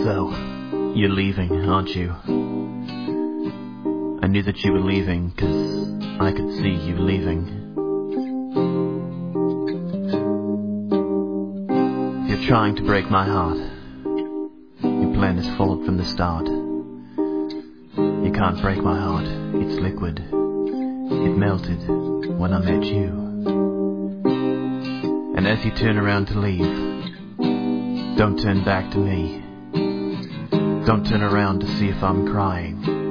So, you're leaving, aren't you? I knew that you were leaving, 'cause I could see you leaving. You're trying to break my heart. Your plan has failed from the start. You can't break my heart, it's liquid. It melted when I met you. And as you turn around to leave, don't turn back to me. Don't turn around to see if I'm crying.